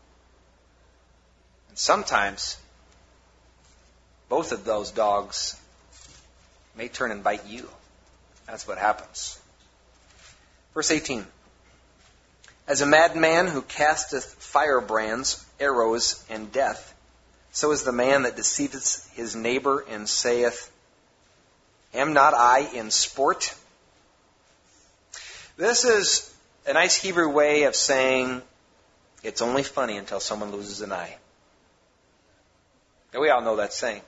And sometimes, both of those dogs may turn and bite you. That's what happens. Verse eighteen. As a madman who casteth firebrands, arrows, and death, so is the man that deceiveth his neighbor and saith, Am not I in sport? This is a nice Hebrew way of saying it's only funny until someone loses an eye. And we all know that saying.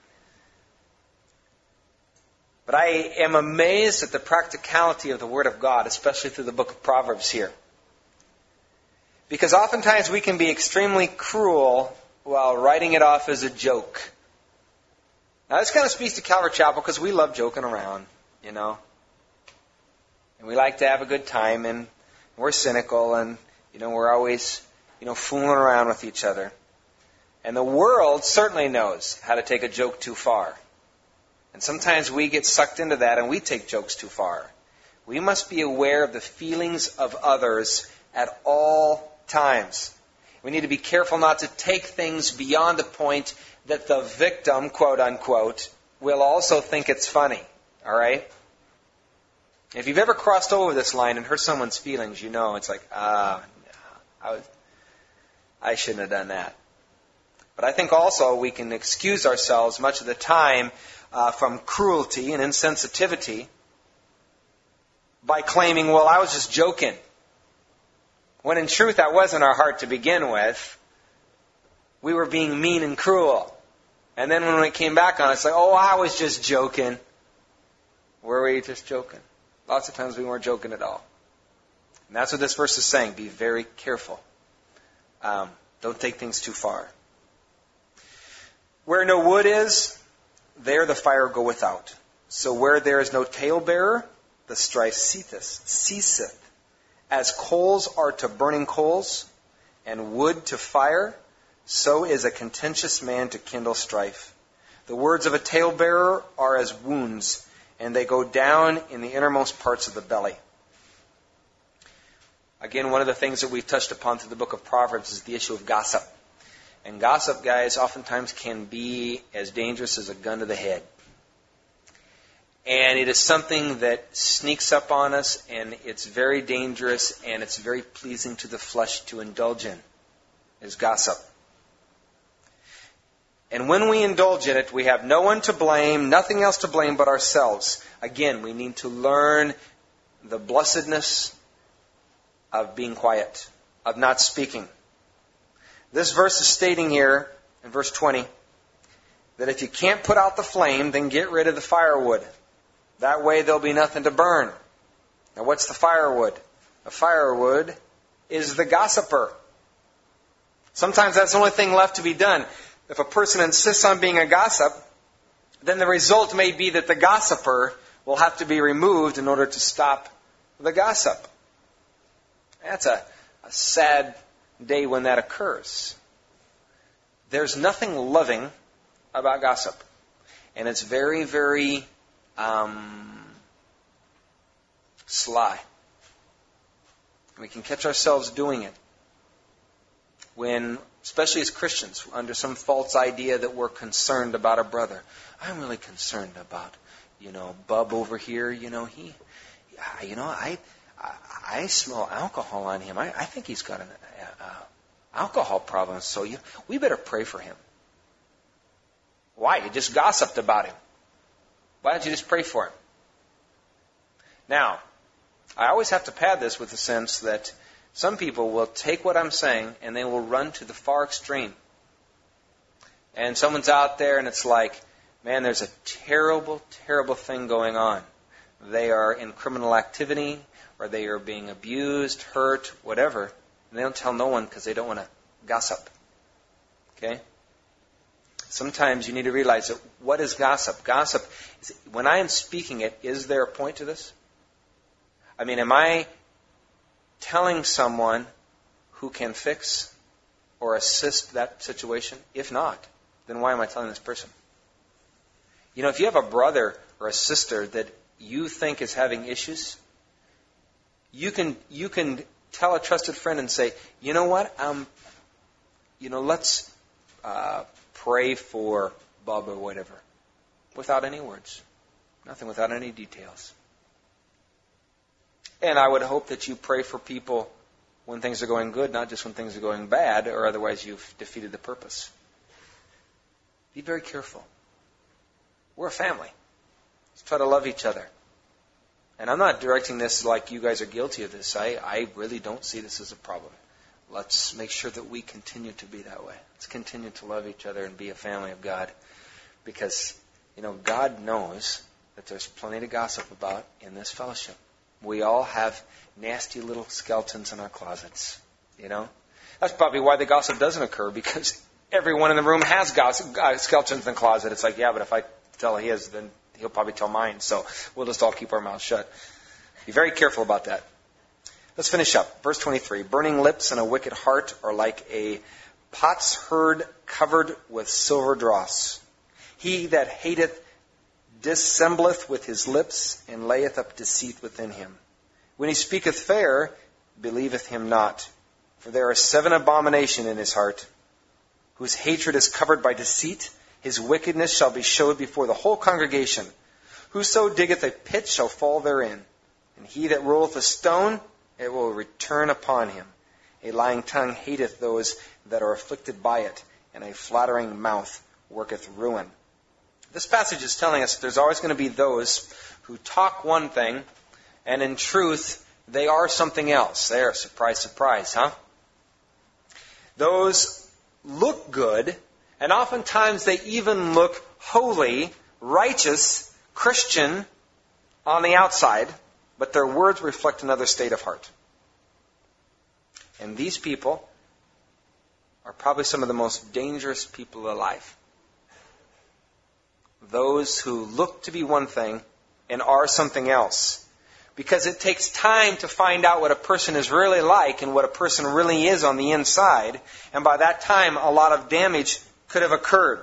But I am amazed at the practicality of the Word of God, especially through the book of Proverbs here. Because oftentimes we can be extremely cruel while writing it off as a joke. Now this kind of speaks to Calvary Chapel because we love joking around, you know. And we like to have a good time, and we're cynical, and, you know, we're always, you know, fooling around with each other. And the world certainly knows how to take a joke too far. And sometimes we get sucked into that and we take jokes too far. We must be aware of the feelings of others at all times. We need to be careful not to take things beyond the point that the victim, quote unquote, will also think it's funny. All right? If you've ever crossed over this line and hurt someone's feelings, you know it's like, ah, I, was, I shouldn't have done that. But I think also we can excuse ourselves much of the time uh, from cruelty and insensitivity by claiming, well, I was just joking. When in truth that wasn't our heart to begin with. We were being mean and cruel. And then when we came back on it, it's like, oh, I was just joking. Were we just joking? Lots of times we weren't joking at all. And that's what this verse is saying. Be very careful. Um, don't take things too far. Where no wood is, there the fire goeth out. So where there is no talebearer, the strife ceaseth. ceaseth. As coals are to burning coals, and wood to fire, so is a contentious man to kindle strife. The words of a talebearer are as wounds, and they go down in the innermost parts of the belly. Again, one of the things that we've touched upon through the book of Proverbs is the issue of gossip. And gossip, guys, oftentimes can be as dangerous as a gun to the head. And it is something that sneaks up on us, and it's very dangerous, and it's very pleasing to the flesh to indulge in, is gossip. And when we indulge in it, we have no one to blame, nothing else to blame but ourselves. Again, we need to learn the blessedness of being quiet, of not speaking. This verse is stating here, in verse twenty, that if you can't put out the flame, then get rid of the firewood. That way there'll be nothing to burn. Now what's the firewood? The firewood is the gossiper. Sometimes that's the only thing left to be done. If a person insists on being a gossip, then the result may be that the gossiper will have to be removed in order to stop the gossip. That's a, a sad day when that occurs. There's nothing loving about gossip. And it's very, very um, sly. We can catch ourselves doing it when, especially as Christians, under some false idea that we're concerned about a brother. I'm really concerned about, you know, Bub over here. You know, he, you know, I, I, I smell alcohol on him. I, I think he's got an uh, uh, alcohol problem. So you, we better pray for him. Why? You just gossiped about him. Why don't you just pray for him? Now, I always have to pad this with the sense that some people will take what I'm saying and they will run to the far extreme. And someone's out there and it's like, man, there's a terrible, terrible thing going on. they are in criminal activity, or they are being abused, hurt, whatever, and they don't tell no one because they don't want to gossip. Okay? Sometimes you need to realize that what is gossip? Gossip, is, when I am speaking it, is there a point to this? I mean, am I telling someone who can fix or assist that situation? If not, then why am I telling this person? You know, if you have a brother or a sister that you think is having issues, you can you can tell a trusted friend and say, you know what, um, you know, let's uh, pray for Bob or whatever, without any words, nothing, without any details. And I would hope that you pray for people when things are going good, not just when things are going bad, or otherwise you've defeated the purpose. Be very careful. We're a family. Let's try to love each other. And I'm not directing this like you guys are guilty of this. I, I really don't see this as a problem. Let's make sure that we continue to be that way. Let's continue to love each other and be a family of God. Because, you know, God knows that there's plenty to gossip about in this fellowship. We all have nasty little skeletons in our closets, you know. That's probably why the gossip doesn't occur, because everyone in the room has gossip, uh, skeletons in the closet. It's like, yeah, but if I tell his, then he'll probably tell mine. So we'll just all keep our mouths shut. Be very careful about that. Let's finish up. Verse twenty-three. Burning lips and a wicked heart are like a potsherd covered with silver dross. He that hateth dissembleth with his lips, and layeth up deceit within him. When he speaketh fair, believeth him not. For there are seven abominations in his heart, whose hatred is covered by deceit. His wickedness shall be showed before the whole congregation. Whoso diggeth a pit shall fall therein. And he that rolleth a stone, it will return upon him. A lying tongue hateth those that are afflicted by it, and a flattering mouth worketh ruin. This passage is telling us that there's always going to be those who talk one thing, and in truth, they are something else. There, surprise, surprise, huh? Those look good, and oftentimes they even look holy, righteous, Christian on the outside, but their words reflect another state of heart. And these people are probably some of the most dangerous people alive. Those who look to be one thing and are something else. Because it takes time to find out what a person is really like and what a person really is on the inside. And by that time, a lot of damage could have occurred.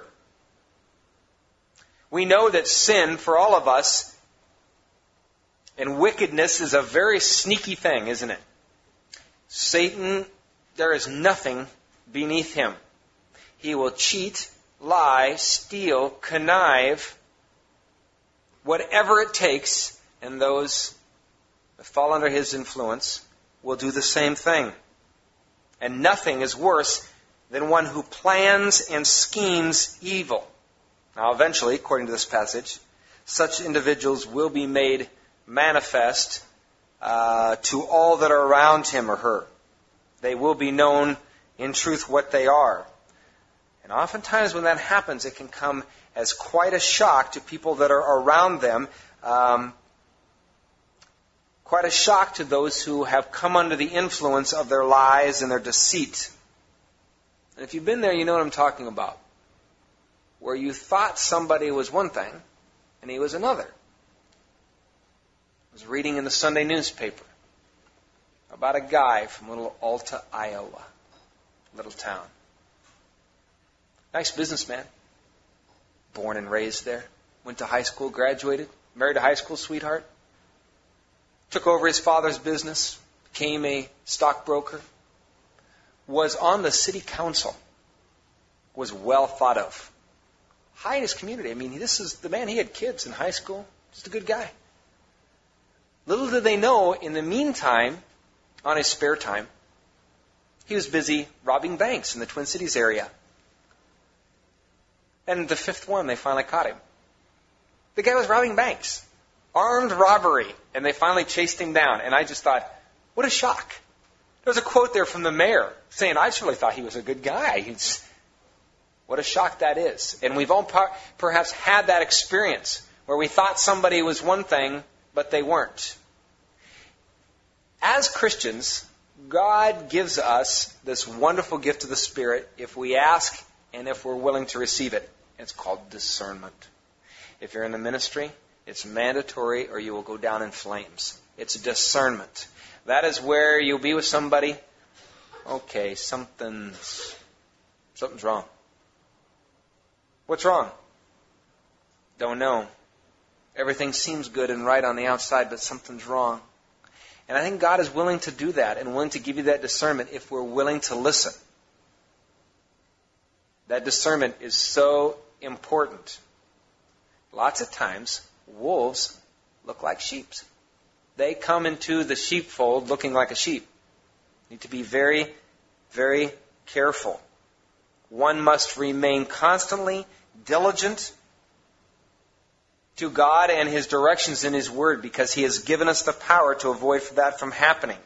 We know that sin, for all of us, and wickedness is a very sneaky thing, isn't it? Satan, there is nothing beneath him. He will cheat, lie, steal, connive, whatever it takes, and those that fall under his influence will do the same thing. And nothing is worse than one who plans and schemes evil. Now, eventually, according to this passage, such individuals will be made manifest uh, to all that are around him or her. They will be known in truth what they are. And oftentimes when that happens, it can come as quite a shock to people that are around them, um, quite a shock to those who have come under the influence of their lies and their deceit. And if you've been there, you know what I'm talking about. Where you thought somebody was one thing, and he was another. I was reading in the Sunday newspaper about a guy from little Alta, Iowa, little town. Nice businessman. Born and raised there. Went to high school, graduated, married a high school sweetheart. Took over his father's business, became a stockbroker. Was on the city council. Was well thought of. High in his community. I mean, this is the man, he had kids in high school. Just a good guy. Little did they know, in the meantime, on his spare time, he was busy robbing banks in the Twin Cities area. And the fifth one, they finally caught him. The guy was robbing banks. Armed robbery. And they finally chased him down. And I just thought, what a shock. There was a quote there from the mayor saying, I just really thought he was a good guy. He's, what a shock that is. And we've all par- perhaps had that experience where we thought somebody was one thing but they weren't. As Christians, God gives us this wonderful gift of the Spirit if we ask and if we're willing to receive it. It's called discernment. If you're in the ministry, it's mandatory or you will go down in flames. It's discernment. That is where you'll be with somebody. Okay, something's, something's wrong. What's wrong? Don't know. Everything seems good and right on the outside, but something's wrong. And I think God is willing to do that and willing to give you that discernment if we're willing to listen. That discernment is so important. Lots of times, wolves look like sheep. They come into the sheepfold looking like a sheep. You need to be very, very careful. One must remain constantly diligent to God and His directions in His Word because He has given us the power to avoid that from happening.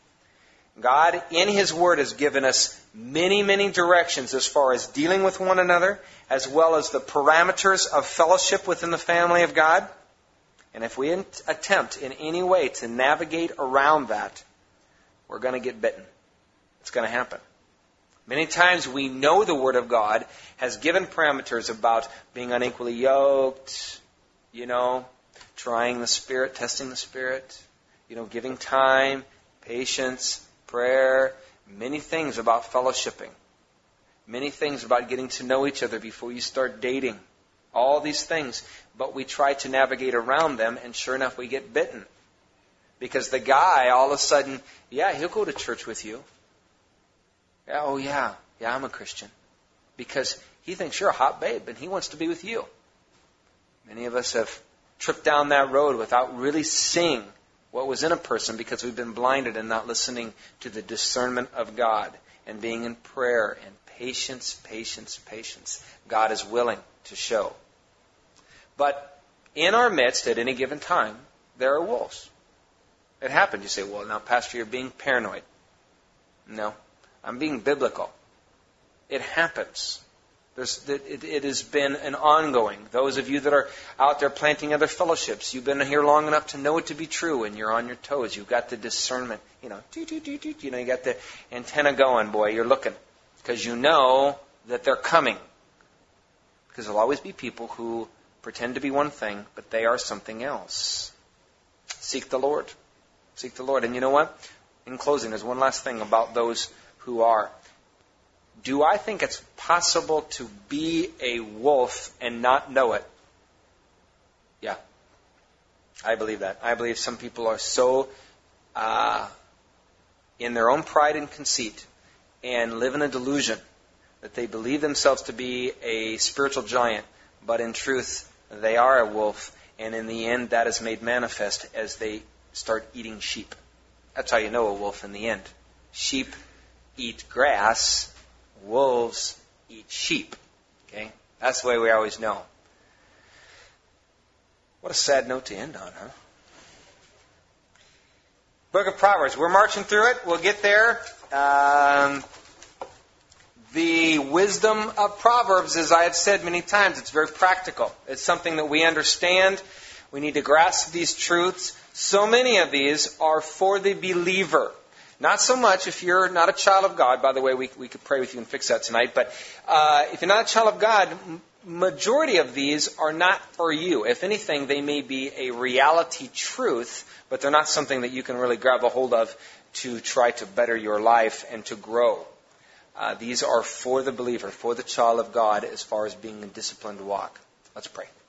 God, in His Word, has given us many, many directions as far as dealing with one another, as well as the parameters of fellowship within the family of God. And if we attempt in any way to navigate around that, we're going to get bitten. It's going to happen. Many times we know the Word of God has given parameters about being unequally yoked, you know, trying the Spirit, testing the Spirit, you know, giving time, patience, prayer, many things about fellowshipping, many things about getting to know each other before you start dating, all these things. But we try to navigate around them, and sure enough, we get bitten. Because the guy, all of a sudden, yeah, he'll go to church with you. Yeah, oh, yeah, yeah, I'm a Christian. Because he thinks you're a hot babe, and he wants to be with you. Many of us have tripped down that road without really seeing what was in a person because we've been blinded and not listening to the discernment of God and being in prayer and patience, patience, patience. God is willing to show. But in our midst at any given time, there are wolves. It happened. You say, well, now, Pastor, you're being paranoid. No, I'm being biblical. It happens. There's, it, it has been an ongoing. Those of you that are out there planting other fellowships, you've been here long enough to know it to be true, and you're on your toes. You've got the discernment. You know, doo, doo, doo, doo, you know, you got the antenna going, boy. You're looking because you know that they're coming. Because there'll always be people who pretend to be one thing, but they are something else. Seek the Lord. Seek the Lord. And you know what? In closing, there's one last thing about those who are. Do I think it's possible to be a wolf and not know it? Yeah. I believe that. I believe some people are so uh, in their own pride and conceit and live in a delusion that they believe themselves to be a spiritual giant, but in truth, they are a wolf, and in the end, that is made manifest as they start eating sheep. That's how you know a wolf in the end. Sheep eat grass, wolves eat sheep. Okay? That's the way we always know. What a sad note to end on, huh? Book of Proverbs. We're marching through it. We'll get there. Um, the wisdom of Proverbs, as I have said many times, it's very practical. It's something that we understand. We need to grasp these truths. So many of these are for the believer. Not so much if you're not a child of God. By the way, we, we could pray with you and fix that tonight. But uh, if you're not a child of God, majority of these are not for you. If anything, they may be a reality truth, but they're not something that you can really grab a hold of to try to better your life and to grow. Uh, these are for the believer, for the child of God, as far as being a disciplined walk. Let's pray.